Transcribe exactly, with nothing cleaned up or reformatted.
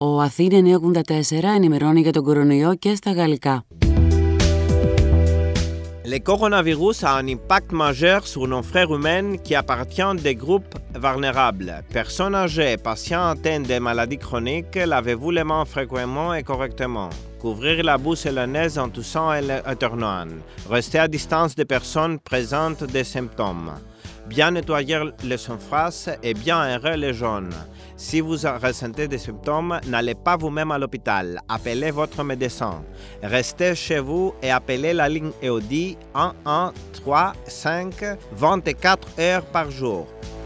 Ο Αθήνα εννιακόσια ογδόντα τέσσερα ενημερώνει για τον κορονοϊό και στα γαλλικά. Le coronavirus a un impact majeur sur nos frères humains qui appartiennent des groupes vulnérables. Personnes âgées, patients atteints de maladies chroniques, lavez-vous les mains fréquemment et correctement. Couvrir la bouche et le nez en toussant et éternuant. Rester à distance des personnes présentes des symptômes. Bien nettoyer les surfaces et bien aérer les zones. Si vous ressentez des symptômes, n'allez pas vous-même à l'hôpital. Appelez votre médecin. Restez chez vous et appelez la ligne E O D I un un trois cinq vingt-quatre heures par jour.